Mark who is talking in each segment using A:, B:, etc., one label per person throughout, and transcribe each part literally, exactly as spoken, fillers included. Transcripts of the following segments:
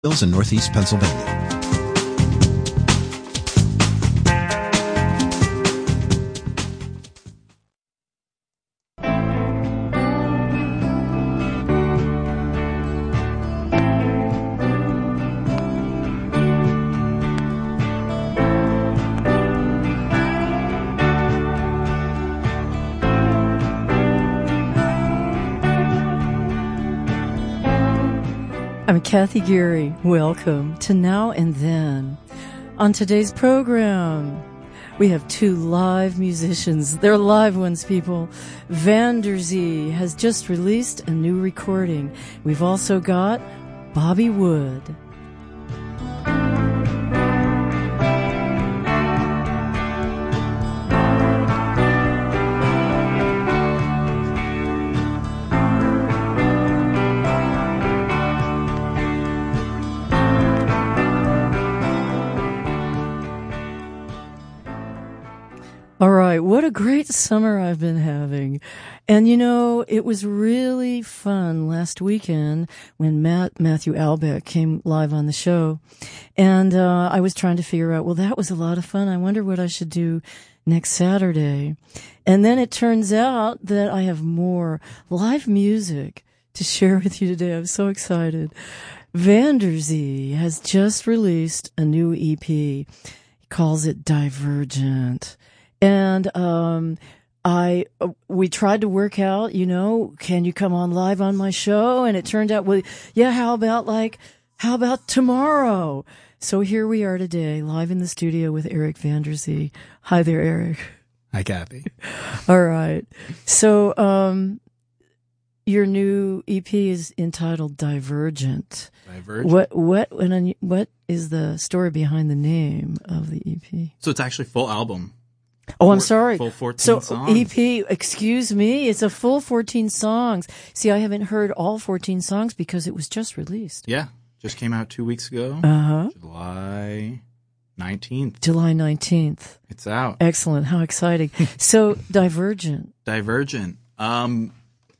A: Hills in Northeast Pennsylvania.
B: I'm Kathy Geary. Welcome to Now and Then. On today's program, we have two live musicians. They're live ones, people. Van der Zee has just released a new recording. We've also got Bobby Wood. All right, what a great summer I've been having. And you know, it was really fun last weekend when Matt Matthew Albeck came live on the show. And uh I was trying to figure out, well, that was a lot of fun. I wonder what I should do next Saturday. And then it turns out that I have more live music to share with you today. I'm so excited. Van der Zee has just released a new E P. He calls it Divergent. And, um, I, uh, we tried to work out, you know, can you come on live on my show? And it turned out, well, yeah, how about like, how about tomorrow? So here we are today, live in the studio with Eric Van der Zee. Hi there, Eric.
C: Hi, Kathy.
B: All right. So, um, your new E P is entitled Divergent.
C: Divergent.
B: What, what, what, what is the story behind the name of the E P?
C: So it's actually a full album.
B: Oh, I'm sorry.
C: Full fourteen
B: so
C: songs.
B: E P, excuse me, it's a full fourteen songs. See, I haven't heard all fourteen songs because it was just released.
C: Yeah, just came out two weeks ago.
B: Uh-huh.
C: July nineteenth.
B: July nineteenth.
C: It's out.
B: Excellent. How exciting. So, Divergent.
C: Divergent. Um,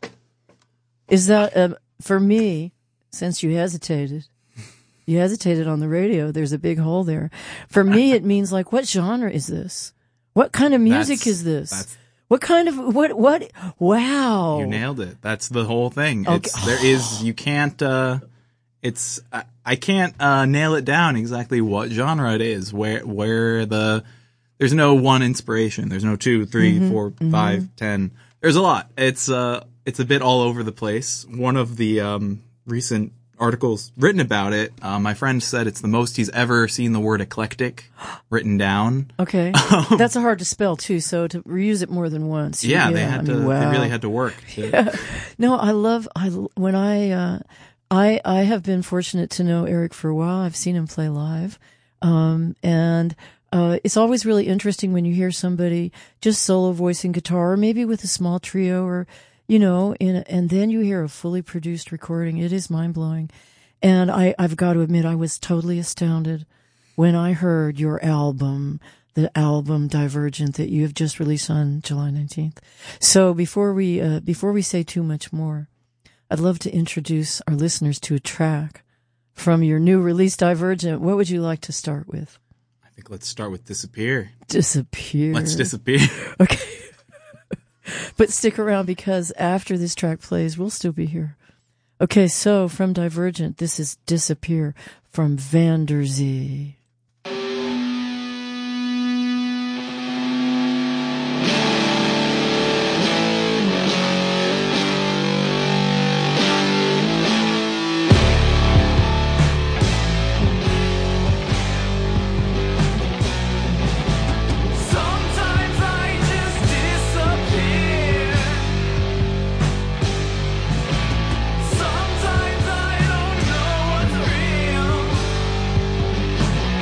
B: Is that, uh, for me, since you hesitated, you hesitated on the radio, there's a big hole there. For me, it means like, what genre is this? What kind of music
C: That's-
B: is this?
C: that's-
B: What kind of, what, what, wow.
C: You nailed it. That's the whole thing.
B: Okay.
C: It's, there is, you can't, uh, it's, I, I can't, uh, nail it down exactly what genre it is, where, where the, there's no one inspiration. There's no two, three,
B: Mm-hmm,
C: four,
B: mm-hmm.
C: five, ten. There's a lot. It's, uh, it's a bit all over the place. One of the, um, recent articles written about it, uh, my friend said it's the most he's ever seen the word eclectic written down.
B: Okay. That's hard to spell too, so to reuse it more than once.
C: Yeah,
B: yeah
C: they had
B: I
C: to,
B: mean, wow.
C: they really had to work. To,
B: Yeah. No, I love, I, when I, uh, I, I have been fortunate to know Eric for a while. I've seen him play live. Um, and, uh, it's always really interesting when you hear somebody just solo voicing guitar, or maybe with a small trio, or, you know, in, and then you hear a fully produced recording. It is mind blowing. And I, I've got to admit, I was totally astounded when I heard your album, the album Divergent that you have just released on July nineteenth. So before we, uh, before we say too much more, I'd love to introduce our listeners to a track from your new release Divergent. What would you like to start with?
C: I think let's start with Disappear.
B: Disappear.
C: Let's disappear.
B: Okay. But stick around because after this track plays, we'll still be here. Okay, so from Divergent, this is Disappear from Van der Zee.
D: Sometimes I just disappear. Sometimes I don't know what's real.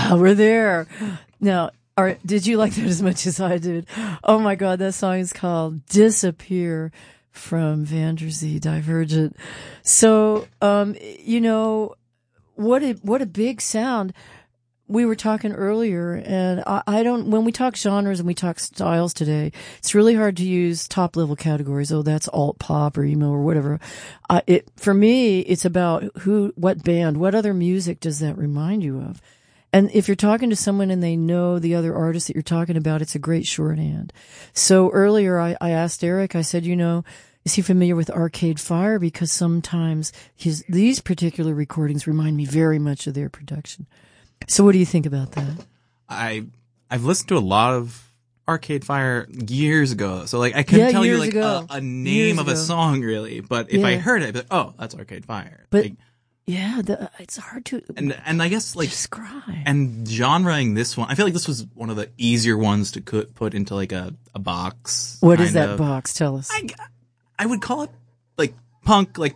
B: Ah, we're there. Now, are, did you like that as much as I did? Oh my God, that song is called Disappear from Vanderzee Divergent. So, um, you know, what a, what a big sound. We were talking earlier, and I, I don't, when we talk genres and we talk styles today, it's really hard to use top level categories. Oh, that's alt pop or emo or whatever. Uh, it, for me, it's about who, what band, what other music does that remind you of? And if you're talking to someone and they know the other artist that you're talking about, it's a great shorthand. So earlier I, I asked Eric, I said, you know, is he familiar with Arcade Fire? Because sometimes his, these particular recordings remind me very much of their production. So what do you think about that?
C: I I've listened to a lot of Arcade Fire years ago, so like I couldn't
B: Yeah,
C: tell you
B: years
C: like
B: ago.
C: a, a name
B: Years
C: of a
B: ago.
C: song really. But if I
B: Yeah.
C: heard it, I'd be like, oh, that's Arcade Fire.
B: But
C: Like,
B: yeah, the, it's hard to
C: and and I guess like
B: describe.
C: and genreing this one, I feel like this was one of the easier ones to co- put into like a a box.
B: What is
C: kind
B: that
C: of.
B: box? Tell us.
C: I I would call it like punk, like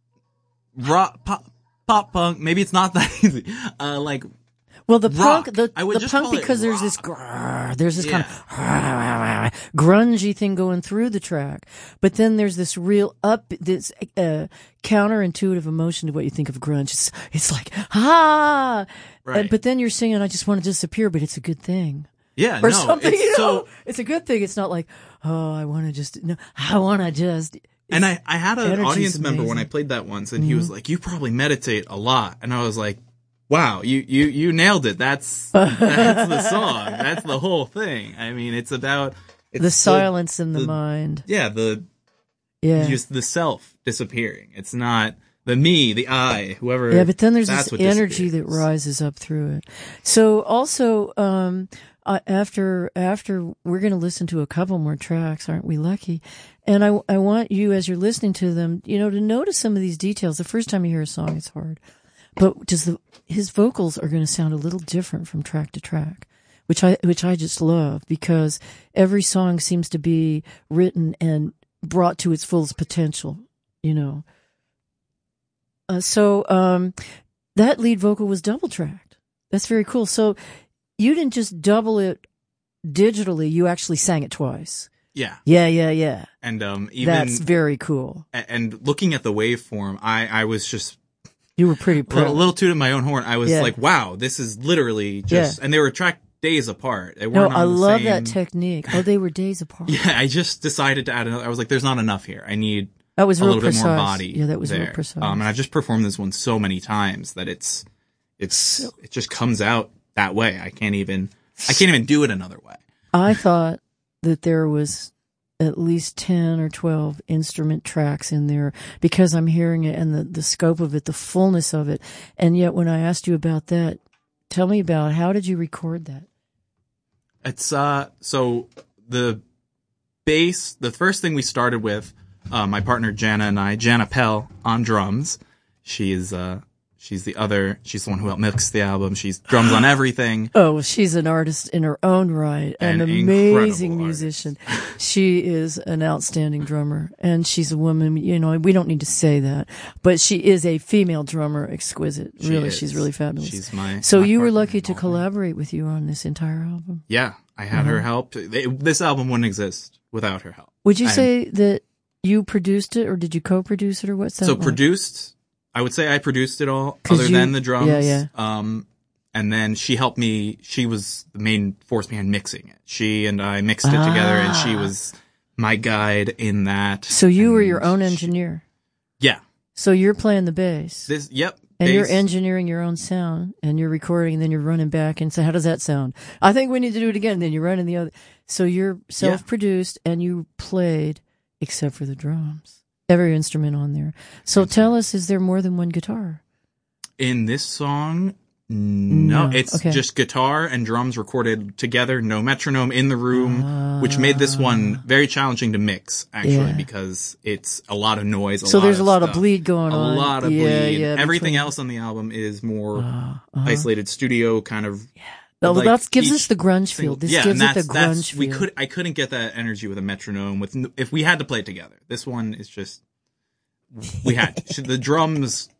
C: rock, pop, pop punk. Maybe it's not that easy. Uh, like.
B: Well, the
C: rock.
B: punk, the,
C: I would
B: the
C: just
B: punk
C: call it
B: because there's this,
C: rock.
B: grrr, there's this kind
C: Yeah.
B: of grungy thing going through the track, but then there's this real up, this uh, counterintuitive emotion to what you think of grunge. It's, it's like ah,
C: Right.
B: and, but then you're singing, "I just want to disappear," but it's a good thing,
C: Yeah,
B: or
C: no,
B: something.
C: it's
B: You know,
C: so.
B: it's a good thing. It's not like, oh, I want to just, no, I want to just.
C: And I, I had an
B: energy's
C: audience member when I
B: amazing.
C: played that once, and he was like, "You probably meditate a lot," and I was like, "Wow, you you you nailed it. That's that's the song. That's the whole thing. I mean, it's about it's
B: The silence in the,
C: the-
B: mind.
C: Yeah, the
B: Yeah.
C: just the self disappearing. It's not the me, the I, whoever.
B: Yeah, but then there's
C: that's
B: this
C: what
B: energy that
C: disappears.
B: rises up through it. So also, um, uh, after after we're going to listen to a couple more tracks, aren't we lucky? And I I want you, as you're listening to them, you know, to notice some of these details. The first time you hear a song, it's hard, but does the his vocals are going to sound a little different from track to track, which I which I just love, because every song seems to be written and brought to its fullest potential, you know. Uh, so um, that lead vocal was double tracked. That's very cool. So you didn't just double it digitally; you actually sang it twice.
C: Yeah,
B: Yeah, yeah, yeah.
C: and um, even
B: That's very cool.
C: a- and looking at the waveform, I I was just
B: You were pretty
C: a little,
B: proud.
C: little toot of my own horn. I was
B: Yeah.
C: like, wow, this is literally just,
B: Yeah.
C: and they were tracked days apart. They
B: No,
C: weren't on
B: I
C: the
B: love
C: same-
B: that technique. Oh, they were days apart.
C: Yeah, I just decided to add another. I was like, there's not enough here. I need
B: That was
C: a
B: real
C: little
B: precise.
C: bit more body.
B: Yeah, that was
C: there.
B: real precise.
C: Um, and I've just performed this one so many times that it's, it's, it just comes out that way. I can't even, I can't even do it another way.
B: I thought that there was at least ten or twelve instrument tracks in there, because I'm hearing it and the, the scope of it, the fullness of it. And yet when I asked you about that, tell me about, how did you record that?
C: It's, uh, so the bass, the first thing we started with, uh, my partner Jana and I, Jana Pell on drums. She is, uh, she's the other, she's the one who helped mix the album. She's drums on everything.
B: Oh, well, she's an artist in her own right, an,
C: An
B: amazing
C: incredible
B: musician. She is an outstanding drummer, and she's a woman. You know, we don't need to say that, but she is a female drummer, exquisite.
C: She
B: really,
C: is.
B: she's really fabulous.
C: She's my,
B: so
C: my
B: you were
C: partner
B: lucky
C: in
B: to
C: all things.
B: collaborate with you on this entire album.
C: Yeah, I had her help. They, this album wouldn't exist without her help.
B: Would you
C: I'm-
B: say that you produced it, or did you co-produce it, or what's that?
C: So
B: like?
C: produced, I would say I produced it all,
B: 'Cause
C: other
B: you-
C: than the drums.
B: yeah, yeah.
C: Um, and then she helped me. She was the main force behind mixing it. She and I mixed it together, and she
B: Ah.
C: was my guide in that.
B: So you were
C: And
B: your own
C: she-
B: engineer.
C: yeah.
B: So you're playing the bass.
C: This. Yep.
B: And you're
C: bass.
B: engineering your own sound, and you're recording, and then you're running back and say, how does that sound? I think we need to do it again. And then you're running the other. So you're self-produced, and you played, except for the drums, every instrument on there. So tell us, is there more than one guitar?
C: In this song, no,
B: No,
C: it's
B: okay.
C: just guitar and drums recorded together, no metronome in the room, which made this one very challenging to mix, actually,
B: Yeah.
C: because it's a lot of noise. A
B: So
C: lot
B: there's a
C: of
B: lot of
C: stuff.
B: bleed going
C: a
B: on.
C: lot of
B: Yeah,
C: bleed.
B: yeah,
C: Everything
B: between-
C: else on the album is more
B: Uh, uh-huh.
C: isolated studio kind of.
B: No,
C: like
B: that gives
C: each
B: us the grunge feel.
C: single-
B: This
C: yeah,
B: gives
C: and
B: it the
C: that's, that's,
B: grunge
C: we
B: feel.
C: could I couldn't get that energy with a metronome with n- if we had to play it together. This one is just we had the drums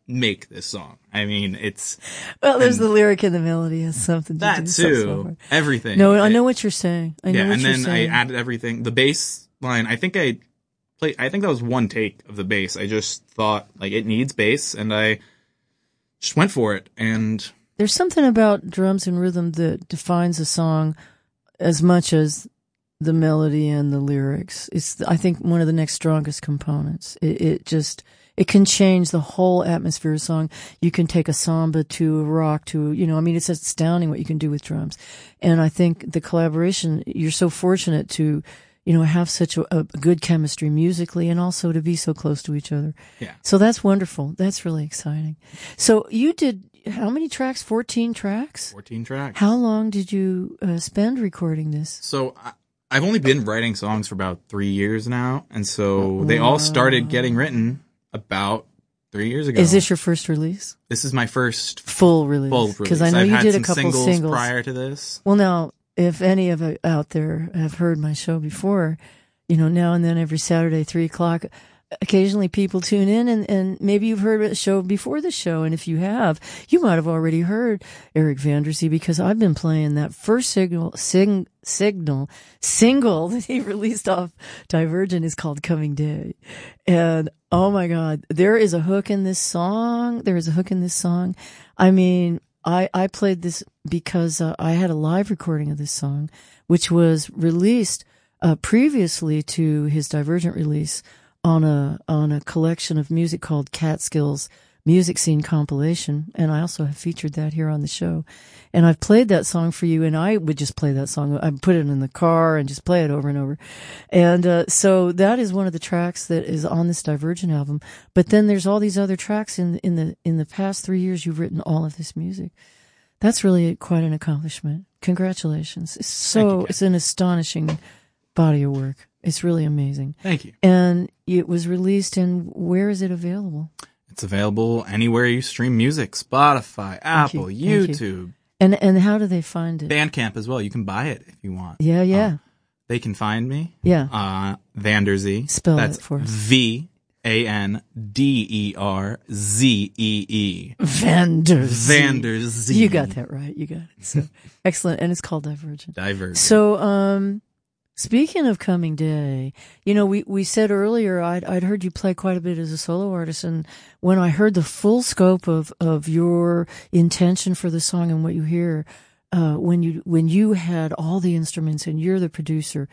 C: make this song. I mean, it's
B: Well, there's
C: and
B: the lyric and the melody has something to
C: that
B: do. so- so
C: too.
B: far.
C: Everything.
B: No, I
C: It-
B: know what you're saying. I know
C: yeah,
B: what
C: and
B: you're
C: then
B: saying.
C: I added everything. The bass line, I think I played, I think that was one take of the bass. I just thought, like, it needs bass, and I just went for it. And
B: There's something about drums and rhythm that defines a song as much as the melody and the lyrics. It's, I think, one of the next strongest components. It, it just, it can change the whole atmosphere of a song. You can take a samba to a rock to, you know, I mean, it's astounding what you can do with drums. And I think the collaboration, you're so fortunate to, you know, have such a, a good chemistry musically and also to be so close to each other.
C: yeah,
B: So that's wonderful. That's really exciting. So you did how many tracks? fourteen tracks?
C: fourteen tracks.
B: How long did you uh, spend recording this?
C: So I, I've only been writing songs for about three years now, and so they all started getting written about three years ago.
B: Is this your first release?
C: This is my first
B: Full release?
C: full release.
B: Because I know
C: I've
B: you
C: had
B: did a
C: some
B: couple
C: singles,
B: singles.
C: prior to this.
B: Well, now, if any of it out there have heard my show before, you know, now and then every Saturday, three o'clock, occasionally people tune in and, and maybe you've heard a show before the show. And if you have, you might have already heard Eric Vandersea because I've been playing that first signal, sing, signal, single that he released off Divergent is called Coming Day. And oh my God, there is a hook in this song. There is a hook in this song. I mean, I, I played this because uh, I had a live recording of this song, which was released uh, previously to his Divergent release on a on a collection of music called Catskills Music Scene Compilation, and I also have featured that here on the show. And I've played that song for you, and I would just play that song. I put it in the car and just play it over and over. And uh, so that is one of the tracks that is on this Divergent album. But then there's all these other tracks in in the in the past three years. You've written all of this music. That's really quite an accomplishment. Congratulations! It's so
C: Thank you, Kat.
B: it's an astonishing body of work. It's really amazing.
C: Thank you.
B: And it was released, and where is it available?
C: It's available anywhere you stream music: Spotify, Apple,
B: you. Thank
C: YouTube,
B: And and how do they find it?
C: Bandcamp as well. You can buy it if you want.
B: Yeah, yeah,
C: Um, they can find me.
B: yeah.
C: Uh, Vandersea.
B: Spell
C: That's
B: it for us.
C: V A N D E R Z E E.
B: Vandersea.
C: Vandersea.
B: You got that right. You got it. So excellent. And it's called Divergent.
C: Divergent.
B: So, um, speaking of Coming Day, you know, we, we said earlier I'd, I'd heard you play quite a bit as a solo artist. And when I heard the full scope of, of your intention for the song and what you hear, uh, when you, when you had all the instruments and you're the producer,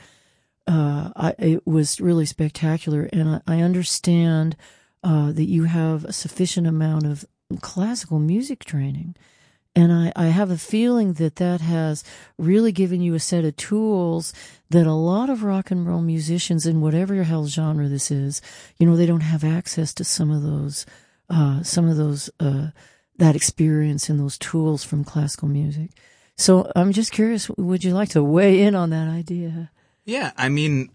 B: uh, I, it was really spectacular. And I, I understand, uh, that you have a sufficient amount of classical music training. And I, I have a feeling that that has really given you a set of tools that a lot of rock and roll musicians in whatever your hell genre this is, you know, they don't have access to some of those, uh, some of those, uh, that experience and those tools from classical music. So I'm just curious, would you like to weigh in on that idea?
C: Yeah, I mean,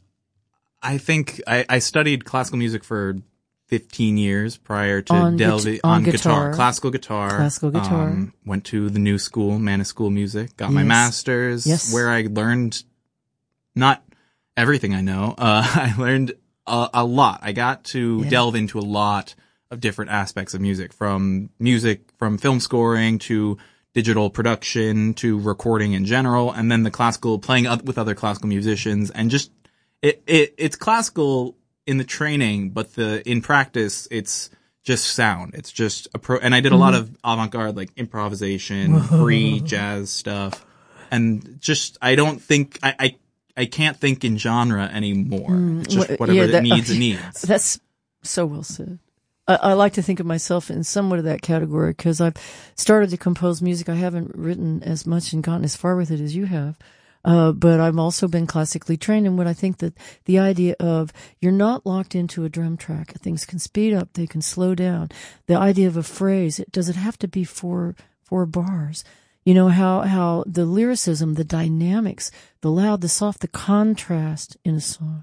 C: I think I, I studied classical music for fifteen years prior to
B: On
C: delving
B: guit- on
C: on guitar.
B: guitar.
C: classical guitar,
B: Classical guitar.
C: Um, went to the New School, Manor School Music, got my
B: Yes.
C: master's,
B: Yes.
C: where I learned not everything I know. Uh, I learned a, a lot. I got to
B: Yeah.
C: delve into a lot of different aspects of music, from music, from film scoring to digital production to recording in general, and then the classical, playing oth- with other classical musicians, and just it, it it's classical in the training, but the in practice it's just sound. It's just a pro. And I did a lot of avant-garde, like improvisation, free jazz stuff, and just I don't think I I, I can't think in genre anymore. It's just
B: Wha-
C: whatever
B: yeah,
C: it
B: that-
C: needs,
B: okay.
C: it needs.
B: That's so well said. I, I like to think of myself in somewhat of that category because I've started to compose music. I haven't written as much and gotten as far with it as you have. Uh, but I've also been classically trained in what I think that the idea of you're not locked into a drum track. Things can speed up. They can slow down. The idea of a phrase, it, does it have to be four, four bars? You know, how, how the lyricism, the dynamics, the loud, the soft, the contrast in a song.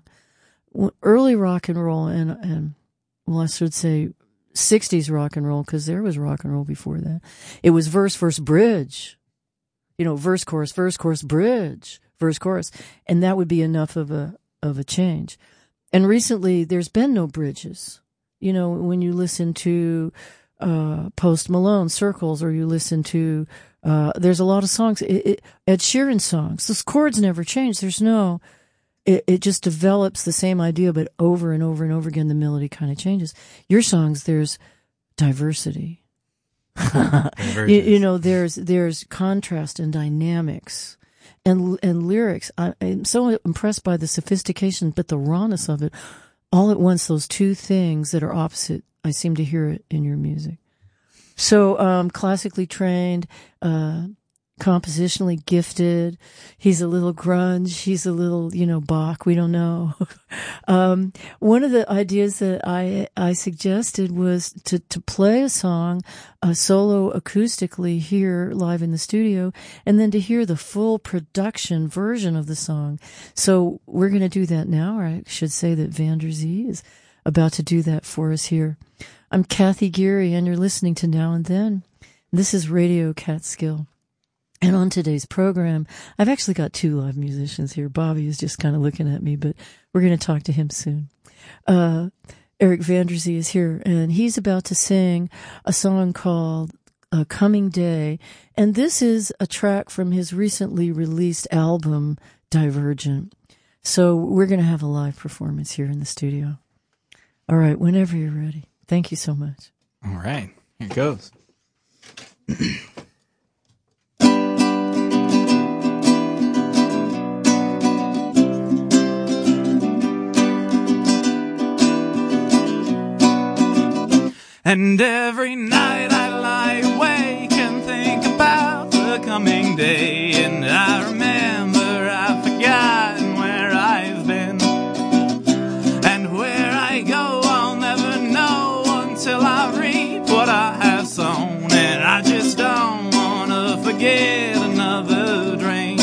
B: Early rock and roll and, and, well, I should say sixties rock and roll, because there was rock and roll before that. It was verse, verse, bridge. You know, verse, chorus, verse, chorus, bridge, verse, chorus. And that would be enough of a, of a change. And recently there's been no bridges. You know, when you listen to uh, Post Malone, Circles, or you listen to, uh, there's a lot of songs, it, it, Ed Sheeran songs. Those chords never change. There's no, it, it just develops the same idea, but over and over and over again, the melody kind of changes. Your songs, there's diversity. you, you know, there's, there's contrast and dynamics and, and lyrics. I, I'm so impressed by the sophistication, but the rawness of it. All at once, those two things that are opposite, I seem to hear it in your music. So, um, classically trained, uh, compositionally gifted. He's a little grunge. He's a little, you know, Bach. We don't know. um, one of the ideas that I, I suggested was to, to play a song, uh, solo acoustically here live in the studio, and then to hear the full production version of the song. So we're going to do that now, or I should say that Vander Zee is about to do that for us here. I'm Kathy Geary, and you're listening to Now and Then. This is Radio Catskill. And on today's program, I've actually got two live musicians here. Bobby is just kind of looking at me, but we're going to talk to him soon. Uh, Eric Vander Zee is here, and he's about to sing a song called uh, Coming Day. And this is a track from his recently released album, Divergent. So we're going to have a live performance here in the studio. All right, whenever you're ready. Thank you so much.
C: All right, here it goes. And every night I lie awake and think about the coming day. And I remember I've forgotten where I've been. And where I go I'll never know until I reap what I have sown. And I just don't want to forget another dream.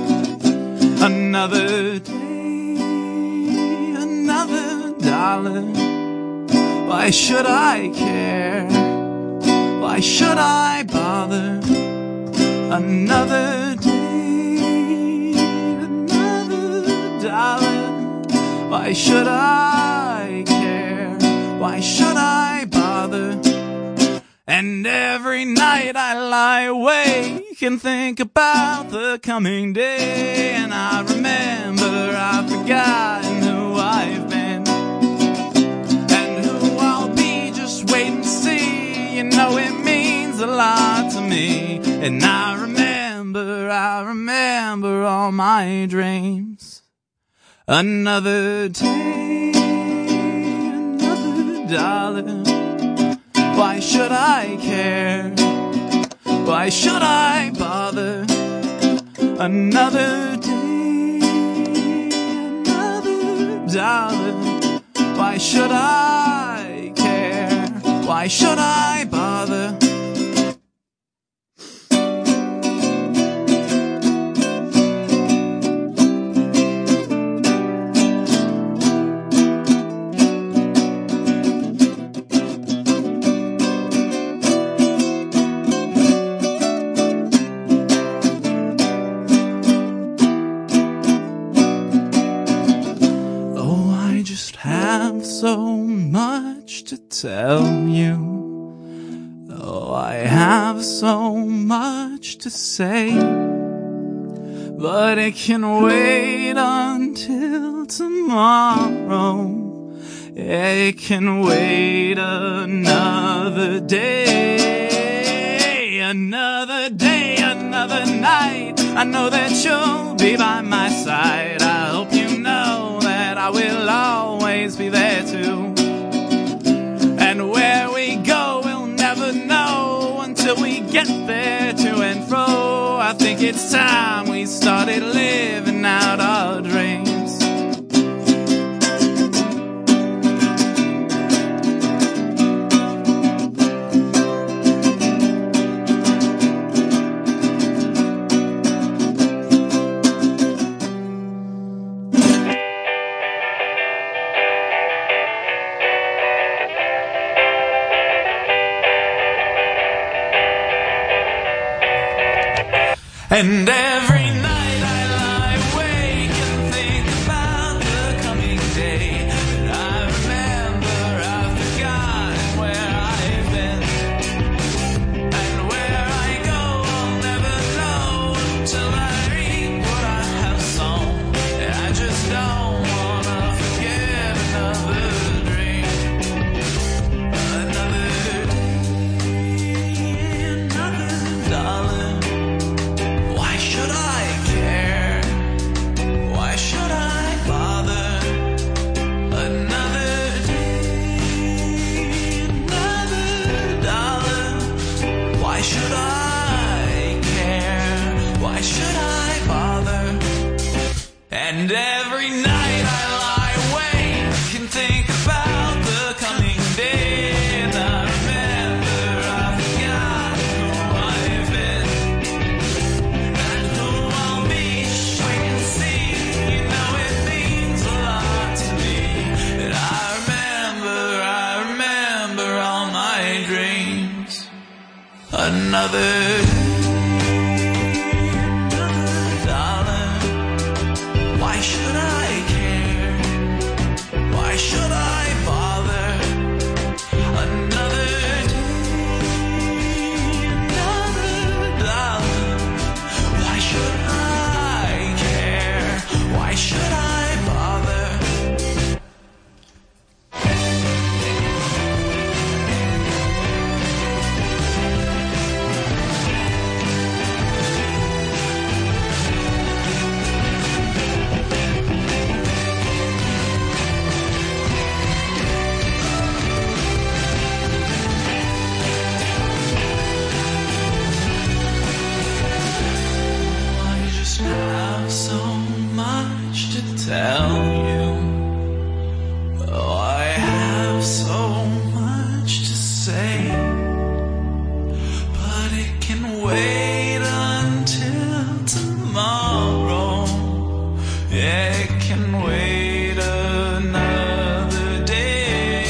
C: Another day, another dollar. Why should I care? Why should I bother? Another day, another dollar. Why should I care? Why should I bother? And every night I lie awake and think about the coming day. And I remember I've forgotten who I've been. Wait and see, you know it means a lot to me. And I remember, I remember all my dreams. Another day, another dollar. Why should I care? Why should I bother? Another day, another dollar. Why should I care? Why should I bother? Oh, I just have so much to tell you. Oh, I have so much to say, but it can wait until tomorrow. It can wait another day, another day, another night. I know that you'll be by my side. I hope you know that I will always be there too. And where we go, we'll never know until we get there to and fro. I think it's time we started living out our dreams. And every night I lie awake and think about the coming day. And I remember I've forgotten where I've been.
D: And every night I lie awake and think about the coming day. And I remember I forgot who I've been and who I'll be. Wait and see, you know it means a lot to me. And I remember, I remember all my dreams. Another tell you, oh, I have so much to say, but it can wait until tomorrow. Yeah, it can wait another day,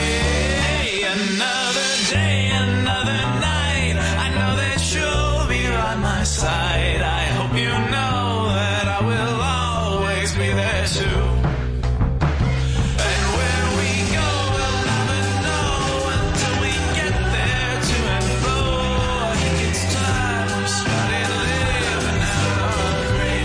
D: another day, another night. I know that you'll be by my side. I hope you know that I will always be there too. And where we go, we'll never know until we get there to and fro. I think it's time we started living out our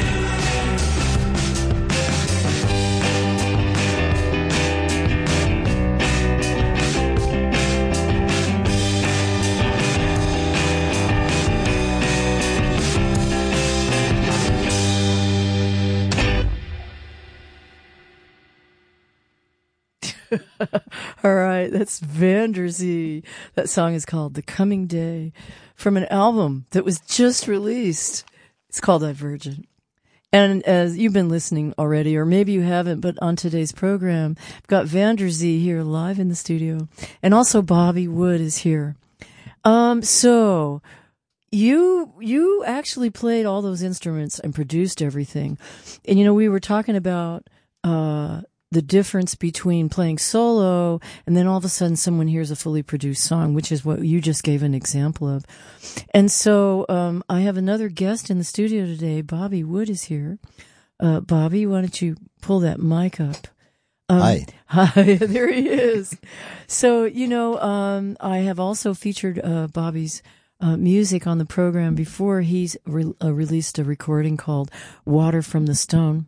B: All right, that's Vanderzee. That song is called The Coming Day from an album that was just released. It's called Divergent. And as you've been listening already, or maybe you haven't, but on today's program, I've got Vanderzee here live in the studio. And also Bobby Wood is here. Um, so you, you actually played all those instruments and produced everything. And you know, we were talking about, uh, the difference between playing solo and then all of a sudden someone hears a fully produced song, which is what you just gave an example of. And so um, I have another guest in the studio today. Bobby Wood is here. Uh, Bobby, why don't you pull that mic up? Um,
A: Hi.
B: Hi, there he is. So, you know, um, I have also featured uh, Bobby's uh, music on the program before. He's re- uh, released a recording called Water from the Stone.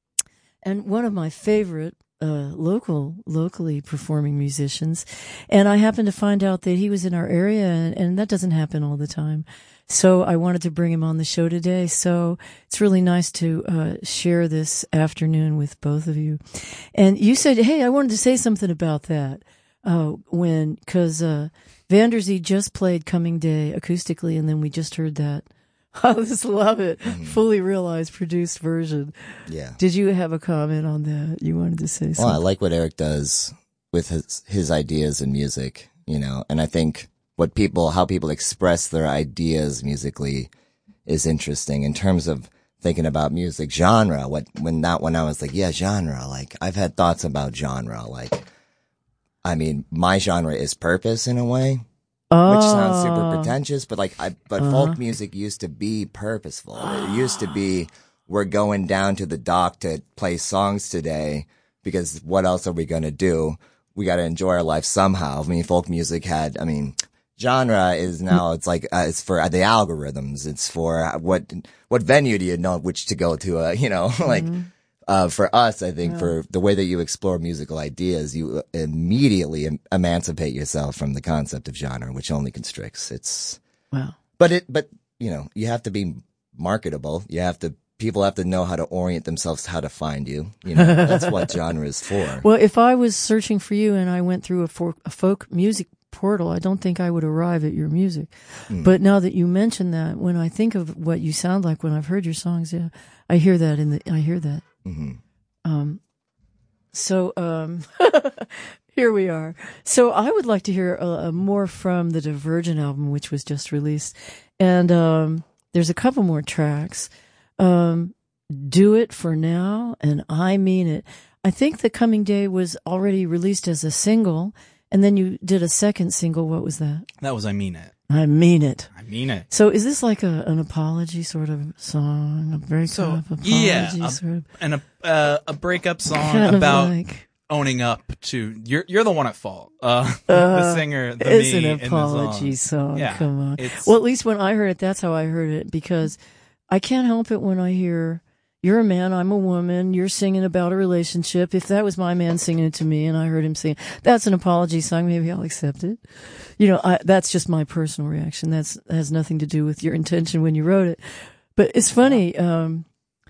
B: And one of my favorite uh, local, locally performing musicians. And I happened to find out that he was in our area, and, and that doesn't happen all the time. So I wanted to bring him on the show today. So it's really nice to uh, share this afternoon with both of you. And you said, hey, I wanted to say something about that. Uh, when, cause, uh, Vanderzee just played Coming Day acoustically, and then we just heard that. I just love it. Mm-hmm. Fully realized, produced version.
A: Yeah.
B: Did you have a comment on that? You wanted to say something?
A: Well, I like what Eric does with his, his ideas in music, you know, and I think what people, how people express their ideas musically is interesting in terms of thinking about music genre. What, when that, when I was like, yeah, genre, like I've had thoughts about genre. Like, I mean, my genre is purpose in a way.
B: Oh.
A: Which sounds super pretentious, but like, I, but
B: uh-huh.
A: folk music used to be purposeful. It used to be, we're going down to the dock to play songs today because what else are we going to do? We got to enjoy our life somehow. I mean, folk music had, I mean, genre is now, it's like, uh, it's for the algorithms. It's for what, what venue do you know which to go to? Uh, you know, like, mm-hmm. Uh, for us, I think, yeah. for the way that you explore musical ideas, you immediately em- emancipate yourself from the concept of genre, which only constricts. It's,
B: wow.
A: But it, but, you know, you have to be marketable. You have to, people have to know how to orient themselves, how to find you. You know, that's what genre is for.
B: Well, if I was searching for you and I went through a, for, a folk music portal. I don't think I would arrive at your music. Mm. But now that you mention that, when I think of what you sound like when I've heard your songs, yeah, I hear that in the, I hear that. Mm-hmm. Um, so, um, here we are. So I would like to hear uh, more from the Divergent album, which was just released. And, um, there's a couple more tracks. Um, Do It For Now and I Mean It. I think The Coming Day was already released as a single, and then you did a second single. What was that?
C: That was I Mean It.
B: I Mean It.
C: I Mean It.
B: So is this like a, an apology sort of song? A breakup
C: so,
B: apology
C: yeah, a,
B: sort of?
C: And a, uh, a breakup song
B: kind
C: about
B: like,
C: owning up to, you're you're the one at fault. Uh,
B: uh,
C: the singer, the
B: it's
C: me
B: an apology
C: in the song.
B: song.
C: Yeah,
B: Come on.
C: It's,
B: Well, at least when I heard it, that's how I heard it, because I can't help it when I hear, you're a man, I'm a woman, you're singing about a relationship. If that was my man singing it to me and I heard him sing, that's an apology song, maybe I'll accept it. You know, I, that's just my personal reaction. That's, that has nothing to do with your intention when you wrote it. But it's funny, um,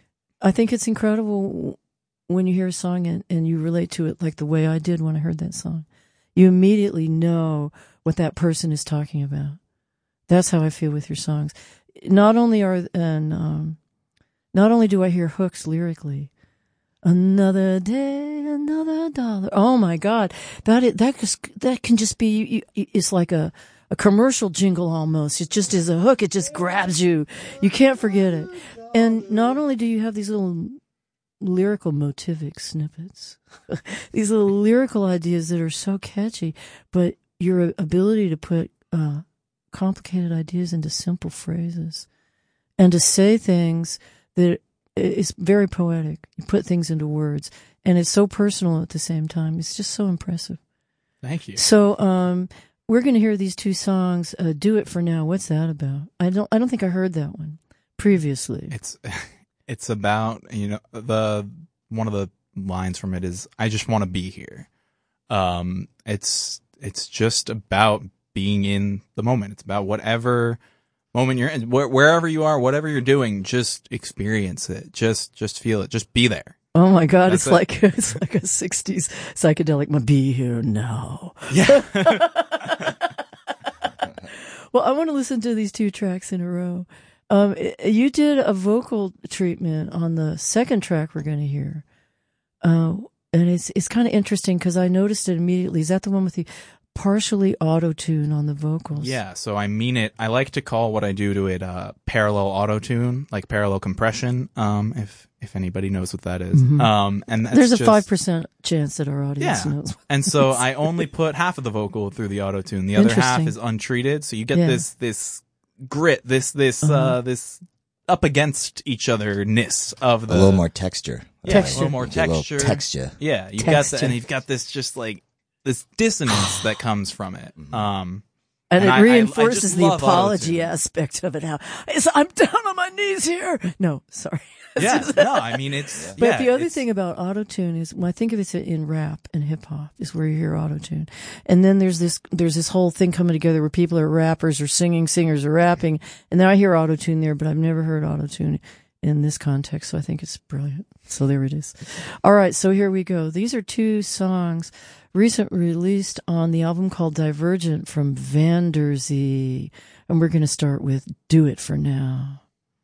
B: I think it's incredible when you hear a song and, and you relate to it like the way I did when I heard that song. You immediately know what that person is talking about. That's how I feel with your songs. Not only are, and, um, Not only do I hear hooks lyrically, another day, another dollar. Oh my God, that is, that just, that can just be. It's like a a commercial jingle almost. It just is a hook. It just grabs you. You can't forget it. And not only do you have these little lyrical motivic snippets, these little lyrical ideas that are so catchy, but your ability to put uh, complicated ideas into simple phrases and to say things that is very poetic. You put things into words, and it's so personal at the same time. It's just so impressive.
C: Thank you.
B: So, um, we're going to hear these two songs. Uh, Do It For Now. What's that about? I don't. I don't think I heard that one previously.
C: It's, it's about, you know, the one of the lines from it is, "I just want to be here." Um, it's it's just about being in the moment. It's about whatever moment you're in, wh- wherever you are, whatever you're doing, just experience it. Just, just feel it. Just be there.
B: Oh my God!
C: That's
B: it's
C: it.
B: like it's like a sixties psychedelic. My be here now.
C: Yeah.
B: Well, I want to listen to these two tracks in a row. Um, you did a vocal treatment on the second track we're going to hear, uh, and it's it's kind of interesting because I noticed it immediately. Is that the one with the partially auto-tune on the vocals?
C: Yeah, so I mean it. I like to call what I do to it uh, parallel auto-tune, like parallel compression, um, if if anybody knows what that is.
B: Mm-hmm.
C: Um, and that's
B: There's a
C: just,
B: five percent chance that our audience
C: yeah.
B: knows.
C: And so I only put half of the vocal through the auto-tune. The other half
B: Interesting.
C: is untreated, so you get
B: Yeah.
C: this this grit, this this
B: Uh-huh.
C: uh, this up against each other-ness of the...
A: a little more texture.
C: yeah,
B: Texture.
C: a little more
A: Get a little
C: texture.
A: texture.
C: Yeah, you've got
B: Texture.
C: that, and you've got this just like this dissonance that comes from it. Um,
B: And,
C: And
B: it
C: I- I- I
B: reinforces
C: just
B: the
C: love
B: apology
C: auto-tune.
B: aspect of it. How it's, I'm down on my knees here. No, sorry.
C: yeah, no, I mean it's.
B: But
C: yeah,
B: the other
C: it's-
B: thing about autotune is, when I think of it in rap and hip hop, is where you hear autotune. And then there's this, there's this whole thing coming together where people are rappers or singing, singers are rapping. And then I hear autotune there, but I've never heard autotune in this context. So I think it's brilliant. So there it is. All right. So here we go. These are two songs recently released on the album called Divergent from Vanderzee. And we're going to start with Do It For Now.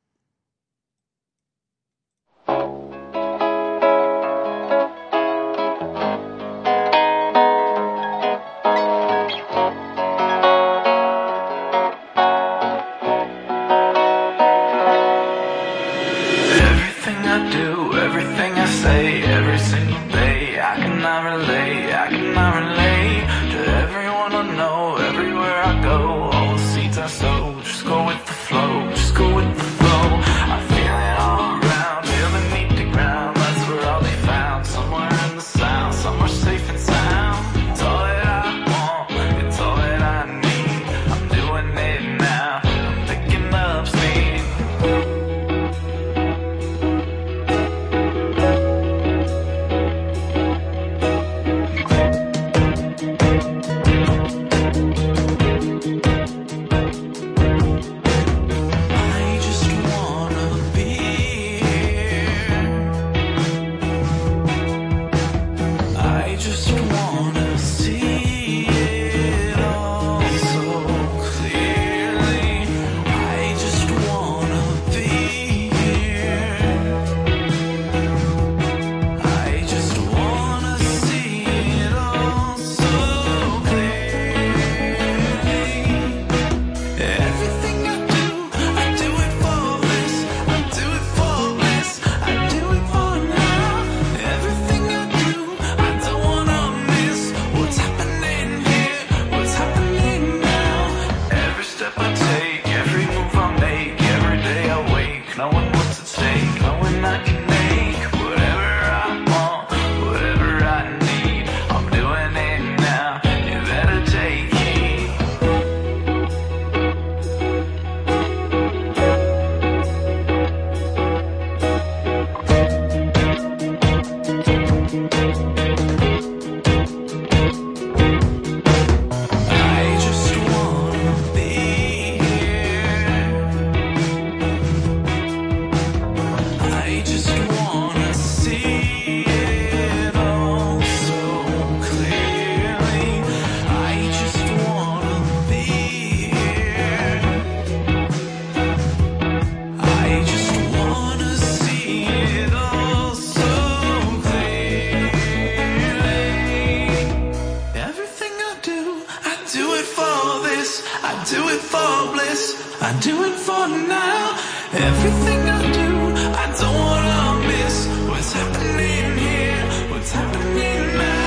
D: Everything I do, everything I say, every single day, I cannot relate, I cannot relate to everyone I know, everywhere I go, all the seeds I sow, just go with the flow, just go with the flow. I feel it all around, feel beneath the ground, that's where I'll be found, somewhere in the sound, somewhere safe and sound. It's all that I want, it's all that I need, I'm doing it now, I'm picking up steam. on, what's at stake? Knowing I can make whatever I want, whatever I need. I'm doing it now, you better take heed. I just wanna be here. I just wanna see it all so clearly. I just wanna be here. I just wanna see it all so clearly. Everything I do, I do it for this. I do it for bliss. I do it for now. Everything I do, I don't wanna miss what's happening here, what's happening now.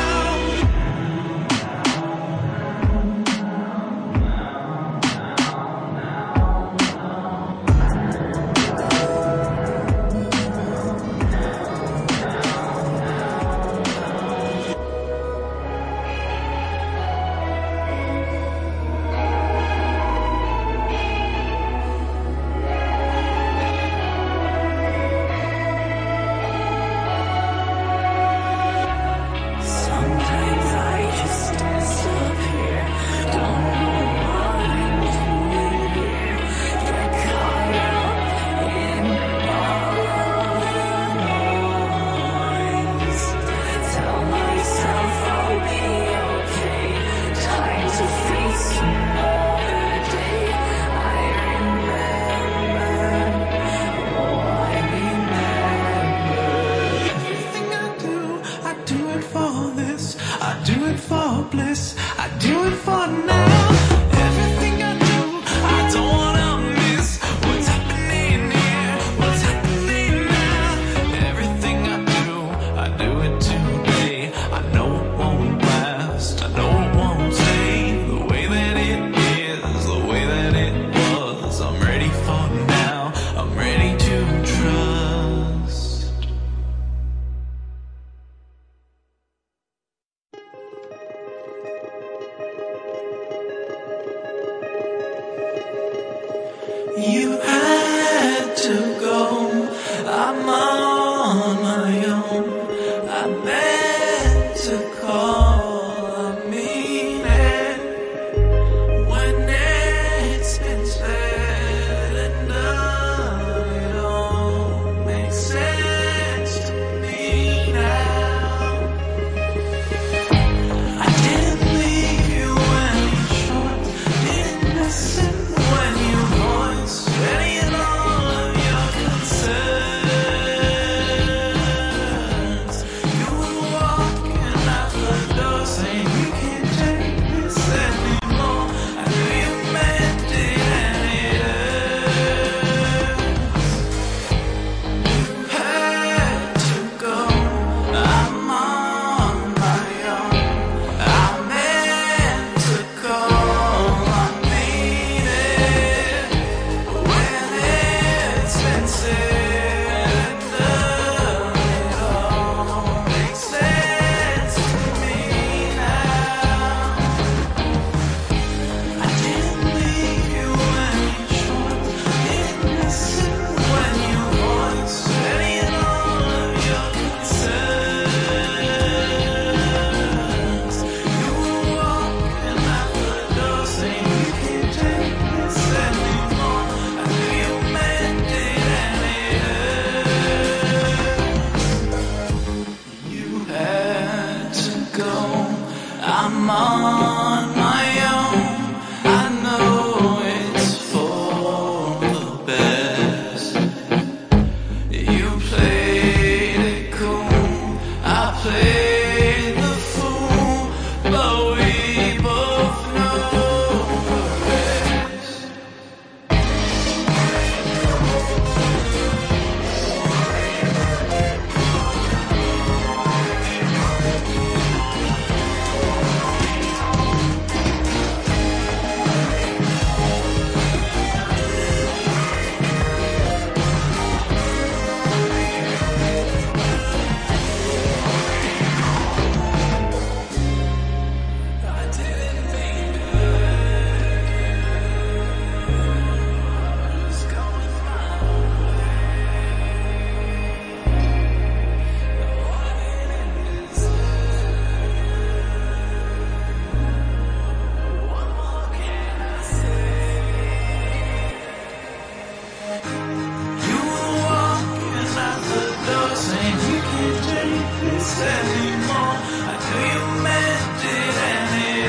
D: this anymore. I knew you meant it and it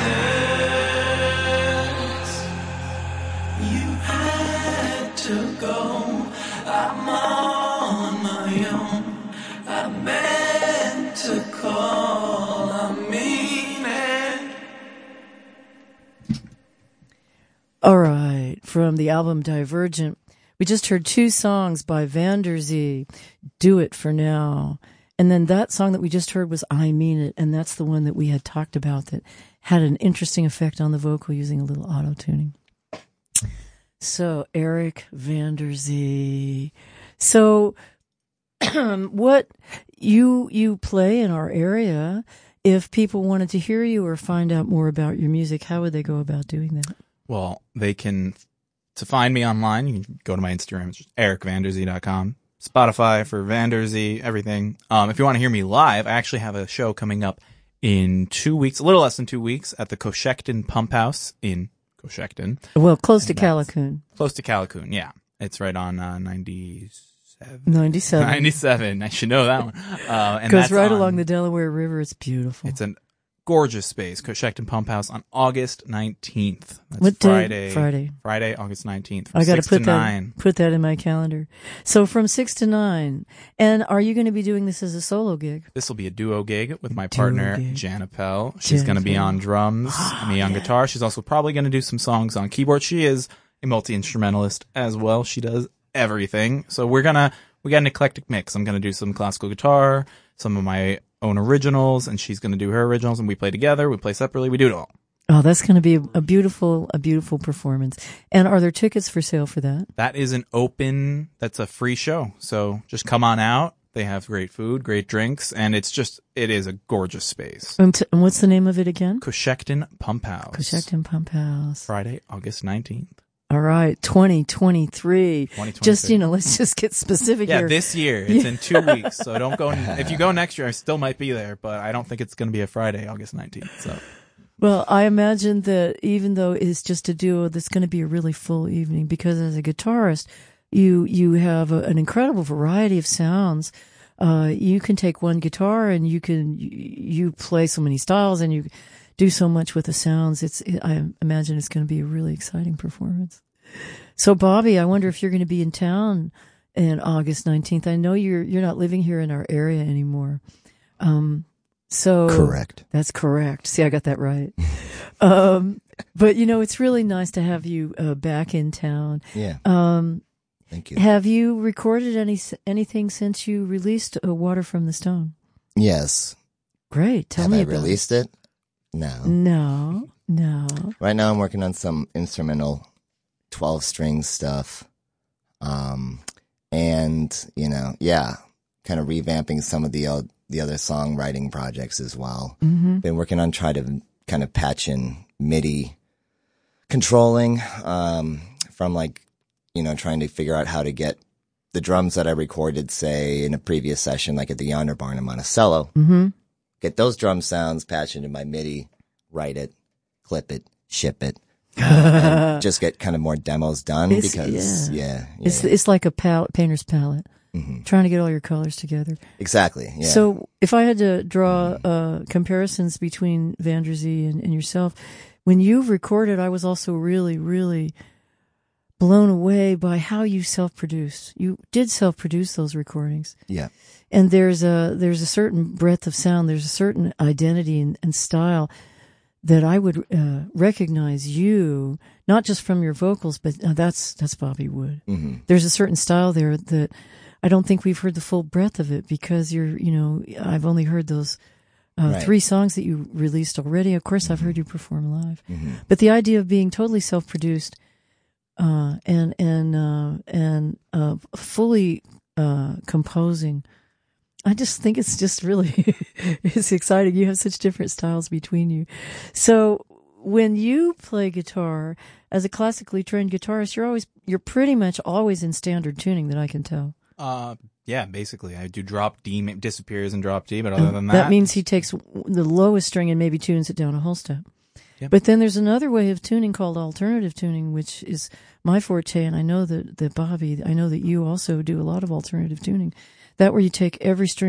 D: hurts. You had to go. I'm on my own. I meant to call. I mean it.
B: All right, from the album Divergent, we just heard two songs by Vanderzee, Do It For Now. And then that song that we just heard was I Mean It, and that's the one that we had talked about that had an interesting effect on the vocal using a little auto-tuning. So, Eric Vanderzee. So, what you you play in our area, if people wanted to hear you or find out more about your music, how would they go about doing that?
C: Well, they can, to find me online, you can go to my Instagram, it's just eric vanderzee dot com. Spotify for Vanderzee, everything. Um, if you want to hear me live, I actually have a show coming up in two weeks, a little less than two weeks, at the Coshecton Pump House in Coshecton.
B: Well, close to
C: And that's
B: Callicoon.
C: Close to Callicoon, yeah. It's right on uh, ninety-seven.
B: ninety-seven.
C: ninety-seven. I should know that one. Uh, and
B: Goes
C: that's
B: right
C: on-
B: along the Delaware River. It's beautiful.
C: It's a gorgeous space, Coshecton Pump House, on August nineteenth. That's
B: What day?
C: Friday.
B: Friday.
C: Friday, August nineteenth. From
B: I got to
C: six
B: put
C: to
B: that
C: nine.
B: put that in my calendar. So from six to nine. And are you going to be doing this as a solo gig?
C: This will be a duo gig with my
B: Duo
C: partner,
B: gig.
C: Jan Appel. She's
B: Jan
C: going to be
B: Appel.
C: on drums and me on guitar. She's also probably going to do some songs on keyboard. She is a multi-instrumentalist as well. She does everything. So we're going to, we got an eclectic mix. I'm going to do some classical guitar, some of my own originals, and she's going to do her originals, and we play together, we play separately, we do it all.
B: Oh, that's going to be a, a beautiful, a beautiful performance. And are there tickets for sale for that?
C: That is an open, that's a free show. So just come on out. They have great food, great drinks, and it's just, it is a gorgeous space.
B: And, t- and what's the name of it again?
C: Coshecton Pump House.
B: Coshecton Pump House.
C: Friday, August nineteenth.
B: All right, twenty twenty-three.
C: twenty twenty-three.
B: Just, you know, let's just get specific
C: Yeah,
B: here.
C: this year. It's in two weeks. So don't go. If you go next year, I still might be there, but I don't think it's going to be a Friday, August nineteenth. So
B: Well, I imagine that even though it's just a duo, that's going to be a really full evening because as a guitarist, you you have a, an incredible variety of sounds. Uh, you can take one guitar and you can you, you play so many styles and you do so much with the sounds. It's it, I imagine it's going to be a really exciting performance. So, Bobby, I wonder if you're going to be in town in August nineteenth. I know you're you're not living here in our area anymore. Um, so
A: Correct.
B: That's correct. See, I got that right. um, but you know, it's really nice to have you uh, back in town.
A: Yeah.
B: Um,
A: Thank you.
B: have you recorded any anything since you released uh, Water from the Stone?
A: Yes.
B: Great. Tell
A: Have
B: me
A: I
B: about
A: released it? No.
B: it. No, no.
A: Right now I'm working on some instrumental twelve string stuff. Um, and, you know, yeah, kind of revamping some of the, uh, the other songwriting projects as well.
B: Mm-hmm.
A: Been working on trying to kind of patch in MIDI controlling, um, from like, you know, trying to figure out how to get the drums that I recorded, say, in a previous session, like at the Yonder Barn in Monticello.
B: Mm-hmm.
A: Get those drum sounds, patch into my MIDI, write it, clip it, ship it, and just get kind of more demos done
B: It's-
A: because,
B: yeah.
A: yeah, yeah,
B: It's it's like a pal- painter's palette,
A: Mhm.
B: trying to get all your colors together.
A: exactly. Yeah.
B: So, if I had to draw uh, comparisons between Vanderzee and, and yourself, when you've recorded, I was also really, really blown away by how you self-produced. You did self-produce those recordings.
A: yeah,
B: And there's a there's a certain breadth of sound, there's a certain identity and, and style that I would uh, recognize you, not just from your vocals, but uh, that's that's Bobby Wood.
A: hmm
B: There's a certain style there that I don't think we've heard the full breadth of it because you're, you know, I've only heard those uh,
A: Right.
B: three songs that you released already. Of course, I've heard you perform live,
A: hmm
B: but the idea of being totally self-produced uh, and and uh, and uh, fully uh, composing. I just think it's just really, it's exciting. You have such different styles between you. So when you play guitar as a classically trained guitarist, you're always, you're pretty much always in standard tuning that I can tell.
C: Uh, yeah, basically, I do drop D, it disappears in drop D, but other than that,
B: That means he takes the lowest string and maybe tunes it down a whole step.
C: Yep.
B: But then there's another way of tuning called alternative tuning, which is my forte. And I know that, that Bobby, I know that you also do a lot of alternative tuning. That where you take every string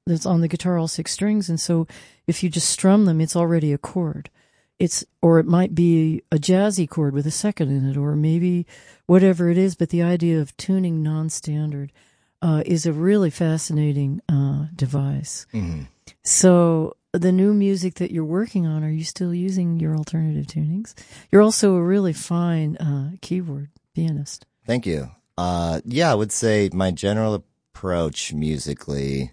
B: that's on the guitar, all six strings, and so if you just strum them, it's already a chord. It's or it might be a jazzy chord with a second in it, or maybe whatever it is. But the idea of tuning non-standard uh, is a really fascinating uh, device.
A: Mm-hmm.
B: So the new music that you're working on, are you still using your alternative tunings? You're also a really fine uh, keyboard pianist.
A: Thank you. Uh, yeah, I would say my general approach musically,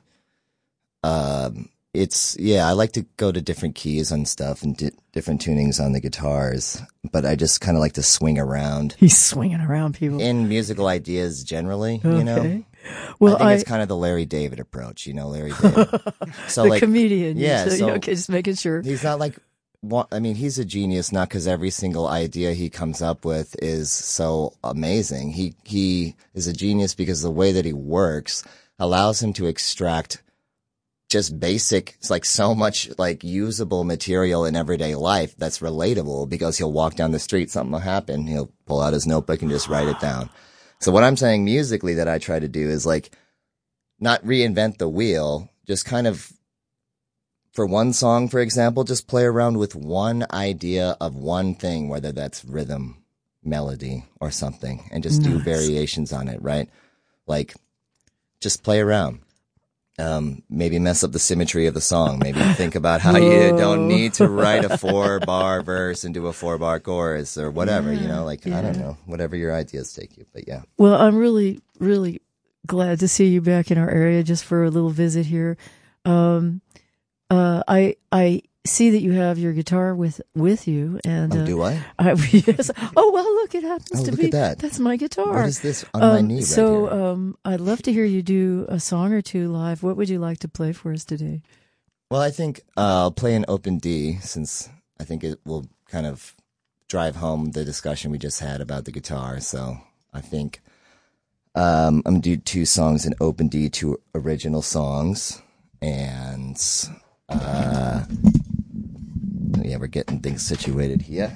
A: um, it's, yeah, I like to go to different keys and stuff and di- different tunings on the guitars, but I just kind of like to swing around.
B: He's swinging around people.
A: In musical ideas generally,
B: Okay.
A: you know?
B: Well,
A: I think
B: I,
A: it's kind of the Larry David approach, you know, Larry David. So
B: the
A: like,
B: comedian.
A: yeah,
B: So,
A: so-
B: okay, just making sure.
A: he's not like, wa- I mean, he's a genius, not because every single idea he comes up with is so amazing. He, he is a genius because the way that he works allows him to extract just basic, it's like so much like usable material in everyday life that's relatable, because he'll walk down the street, something will happen, he'll pull out his notebook and just write it down. So what I'm saying musically that I try to do is like not reinvent the wheel, just kind of, for one song, for example, just play around with one idea of one thing, whether that's rhythm, melody, or something, and just do
B: Nice.
A: variations on it, right? Like, just play around. Um, maybe mess up the symmetry of the song. Maybe think about how you don't need to write a four bar verse and do a four bar chorus or whatever, you know, like, I don't know, whatever your ideas take you, but yeah.
B: Well, I'm really, really glad to see you back in our area just for a little visit here. Um, uh, I, I see that you have your guitar with, with you, and,
A: Oh,
B: uh,
A: do I?
B: I, yes. Oh, well, look, it happens
A: Oh,
B: to
A: look
B: be,
A: at that.
B: that's my guitar.
A: What is this on my
B: Um,
A: knee right
B: so,
A: here?
B: um, I'd love to hear you do a song or two live. What would you like to play for us today?
A: Well, I think uh, I'll play an open D, since I think it will kind of drive home the discussion we just had about the guitar. So I think um, I'm going to do two songs in open D, two original songs. And uh, yeah, we're getting things situated here.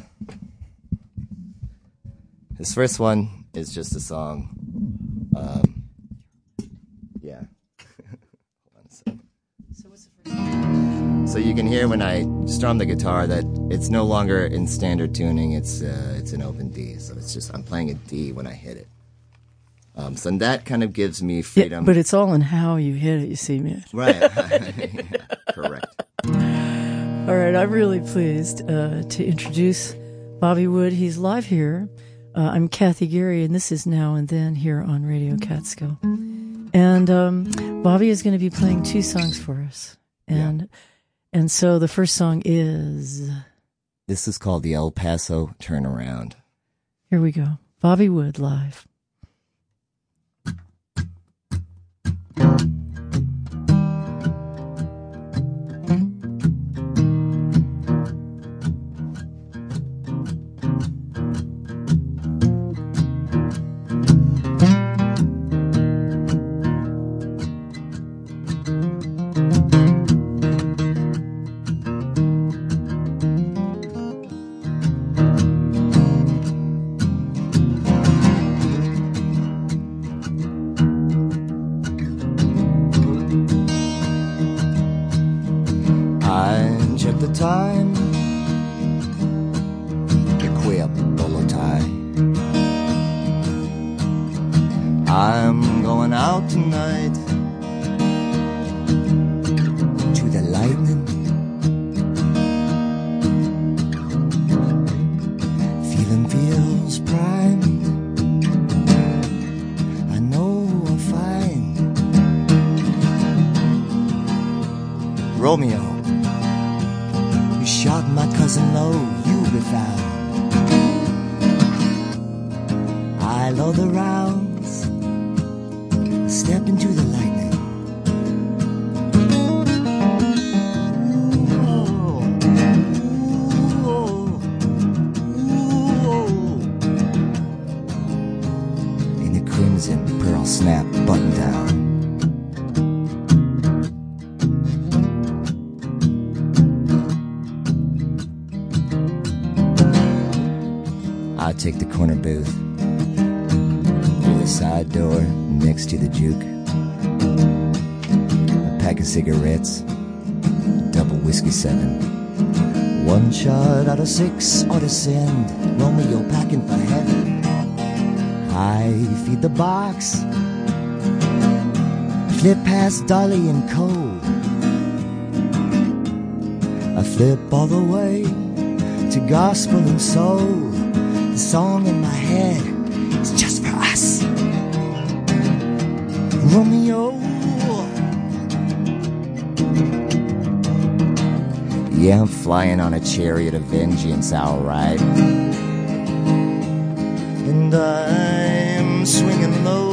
A: This first one is just a song. Um, yeah. Hold on a second. So you can hear when I strum the guitar that it's no longer in standard tuning. It's uh, it's an open D. So it's just I'm playing a D when I hit it. Um, so that kind of gives me
B: Yeah,
A: freedom.
B: but it's all in how you hit it, you see, man.
A: Right. Yeah, correct.
B: All right, I'm really pleased uh, to introduce Bobby Wood. He's live here. Uh, I'm Kathy Gary, and this is Now and Then here on Radio Catskill. And um, Bobby is going to be playing two songs for us. And yeah. and so the first song is...
A: This is called the El Paso Turnaround.
B: Here we go. Bobby Wood live.
A: Time, equip, bolo tie. I'm going out tonight to the lightning, feeling feels prime. I know I'm fine. Romeo, shot my cousin low, you'll be found. I love the rounds, step into the lightning. Ooh, ooh, ooh. In the crimson pearl snap button down. I take the corner booth through the side door next to the juke. I pack of cigarettes, double whiskey seven. One shot out of six ought to send Romeo packing for heaven. I feed the box, flip past Dolly and Cole. I flip all the way to gospel and soul. The song in my head is just for us. Romeo. Yeah, I'm flying on a chariot of vengeance, alright. And I'm swinging low.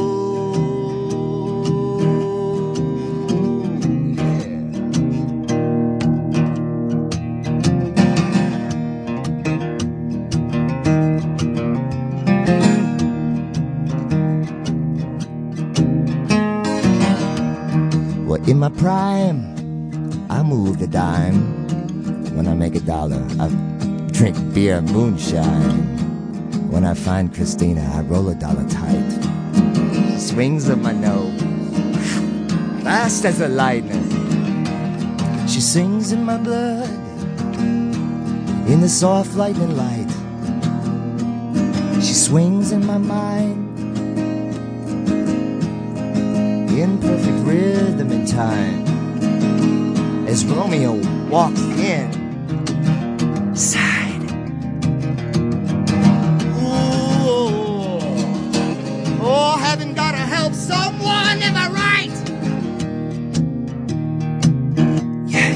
A: In my prime, I move the dime. When I make a dollar, I drink beer moonshine. When I find Christina, I roll a dollar tight. She swings at my nose, fast as a lightning. She sings in my blood, in the soft lightning light. She swings in my mind, in perfect rhythm and time, as Romeo walks in, side. Ooh, oh, haven't gotta help someone, am I right? Yeah.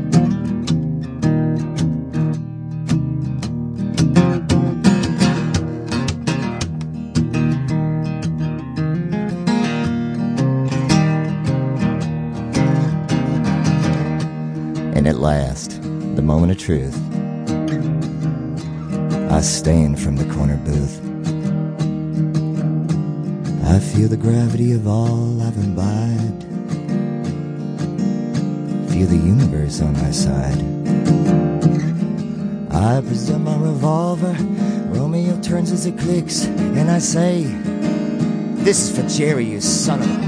A: And at last, the moment of truth, I stand from the corner booth. I feel the gravity of all I've imbibed, feel the universe on my side. I present my revolver, Romeo turns as it clicks, and I say, this is for Jerry, you son of a...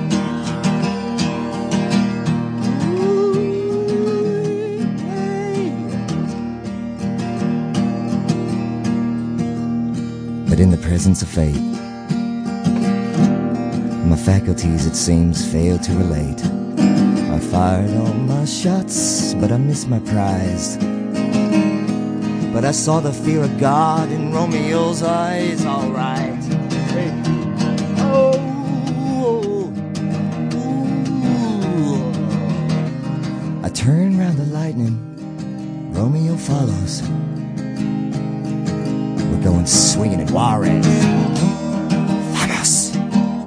A: But in the presence of fate, my faculties, it seems, fail to relate. I fired all my shots, but I missed my prize. But I saw the fear of God in Romeo's eyes, all right. Hey. Oh, ooh. I turn round the lightning, Romeo follows. We're going swinging and warring. Vamos!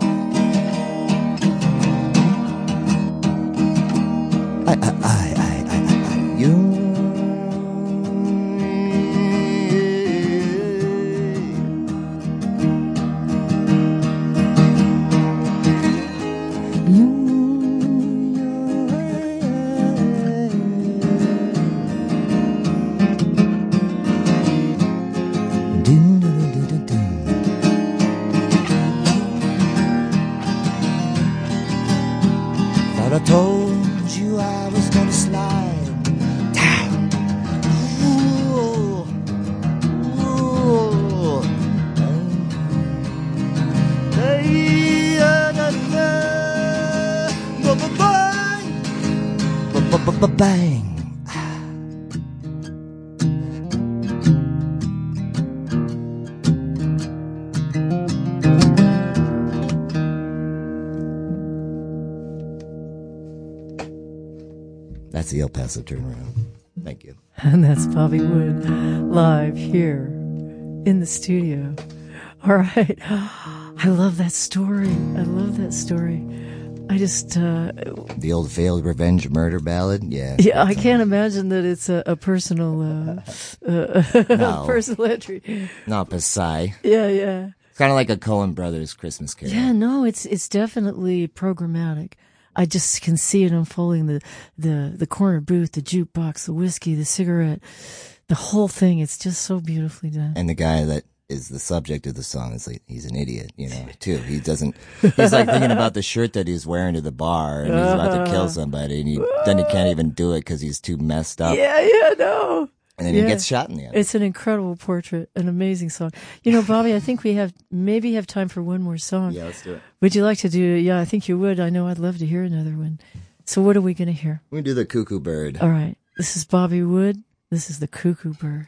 A: I, I, I, I, I, I, you. I told you I was gonna slide down. Ooh, ooh. Hey, da, da, da. Ba-ba-bang. Ba-ba-ba-bang. That's the El Paso turnaround. Thank you.
B: And that's Bobby Wood live here in the studio. All right. I love that story. I love that story. I just... Uh,
A: the old failed revenge murder ballad? Yeah.
B: Yeah, I can't imagine that it's a, a personal uh, uh,
A: No.
B: personal entry.
A: Not Pasai.
B: Yeah, yeah.
A: It's kind of like a Coen Brothers Christmas Carol.
B: Yeah, no, it's it's definitely programmatic. I just can see it unfolding, the, the, the corner booth, the jukebox, the whiskey, the cigarette, the whole thing. It's just so beautifully done.
A: And the guy that is the subject of the song is like he's an idiot, you know, too. He doesn't, he's like thinking about the shirt that he's wearing to the bar and he's about to kill somebody and he, then he can't even do it because he's too messed up.
B: Yeah, yeah, no.
A: And then
B: Yeah.
A: he gets shot in the end.
B: It's an incredible portrait, an amazing song. You know, Bobby, I think we have maybe have time for one more song.
A: Yeah, let's do it.
B: Would you like to do? Yeah, I think you would. I know I'd love to hear another one. So what are we going to hear?
A: We do the Cuckoo Bird.
B: All right. This is Bobby Wood. This is the Cuckoo Bird.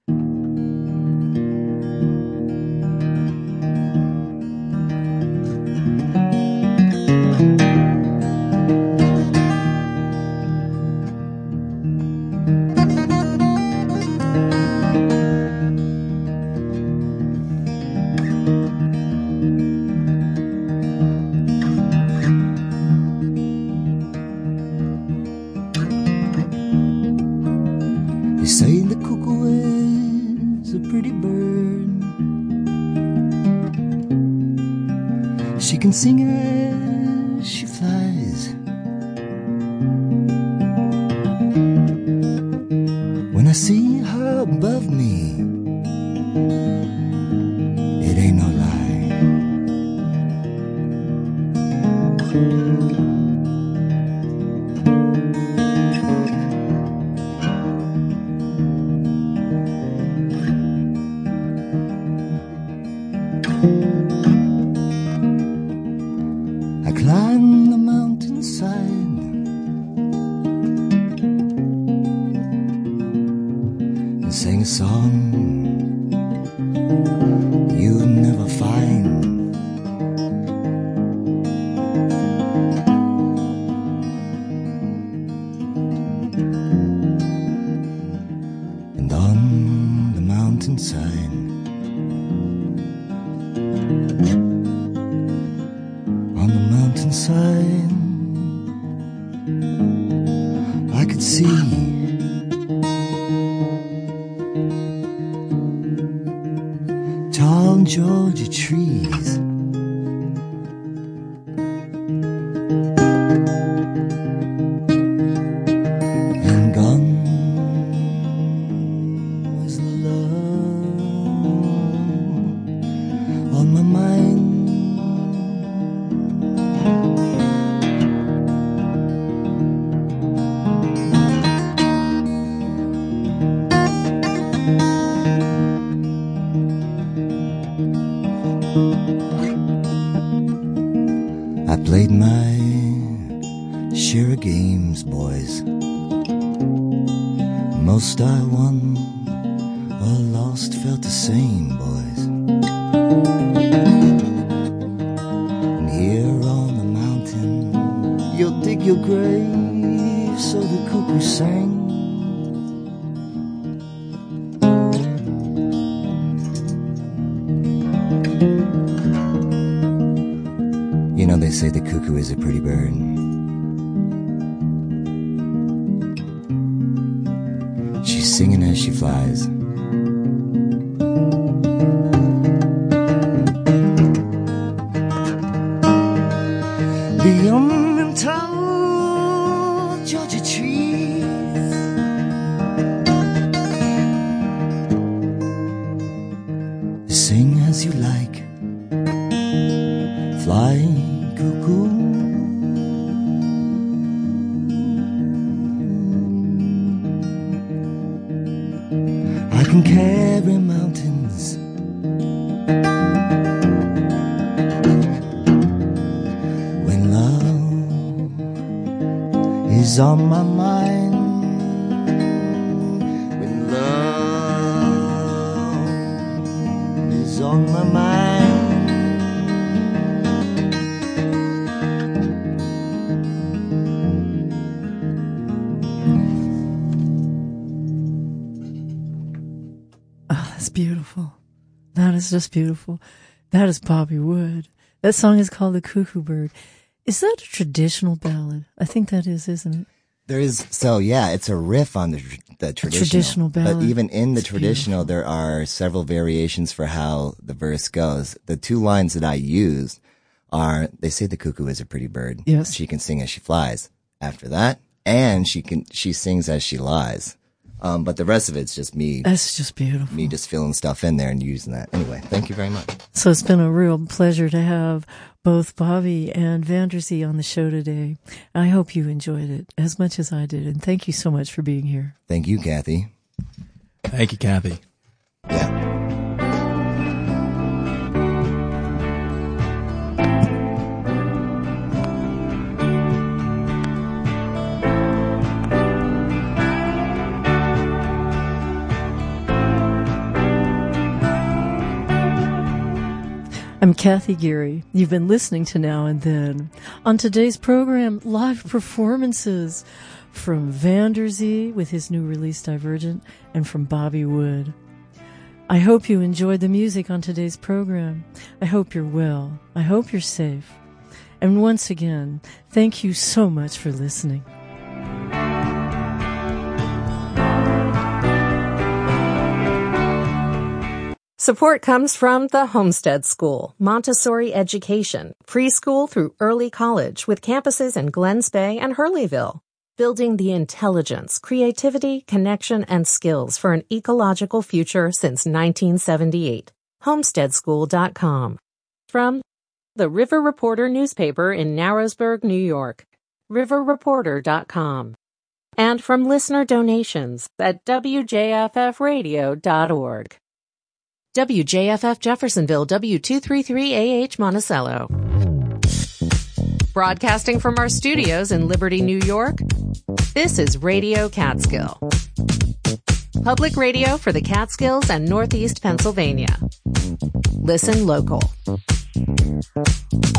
A: They say the cuckoo is a pretty bird. She can sing as she flies. When I see her above me, it ain't no lie. I climbed the mountainside and sang a song you'd never find. And on the mountainside on the mountainside, I could see tall Georgia trees. And gone was the love on my mind. I played my share of games, boys. Most I won or lost felt the same, boys. And here on the mountain, you'll dig your grave, so the cuckoo sang. You know, they say the cuckoo is a pretty bird. She's singing as she flies. Beyond them tall Georgia trees, sing as you like, fly cuckoo. I can carry mountains, when love is on my mind. When love is on my mind.
B: That's beautiful. That is just beautiful. That is Bobby Wood. That song is called The Cuckoo Bird. Is that a traditional ballad? I think that is, isn't it?
A: There is, so yeah, it's a riff on the tr- the traditional.
B: traditional ballad.
A: But even in the
B: It's
A: traditional, there are several variations for how the verse goes. The two lines that I used are, they say the cuckoo is a pretty bird.
B: Yes.
A: She can sing as she flies. After that, and she can, she sings as she lies. Um, but the rest of it's just me,
B: That's just beautiful.
A: me just filling stuff in there and using that. Anyway, thank you very much.
B: So it's been a real pleasure to have both Bobby and Vanderzee on the show today. I hope you enjoyed it as much as I did. And thank you so much for being here.
A: Thank you, Kathy.
C: Thank you, Kathy.
A: Yeah.
B: I'm Kathy Geary. You've been listening to Now and Then. On today's program, live performances from Vanderzee with his new release Divergent and from Bobby Wood. I hope you enjoyed the music on today's program. I hope you're well. I hope you're safe. And once again, thank you so much for listening.
E: Support comes from the Homestead School, Montessori education, preschool through early college with campuses in Glens Bay and Hurleyville. Building the intelligence, creativity, connection, and skills for an ecological future since nineteen seventy-eight. homestead school dot com. From the River Reporter newspaper in Narrowsburg, New York. river reporter dot com. And from listener donations at w j f f radio dot org. W J F F Jeffersonville, W two thirty-three A H Monticello. Broadcasting from our studios in Liberty, New York, this is Radio Catskill. Public radio for the Catskills and Northeast Pennsylvania. Listen local.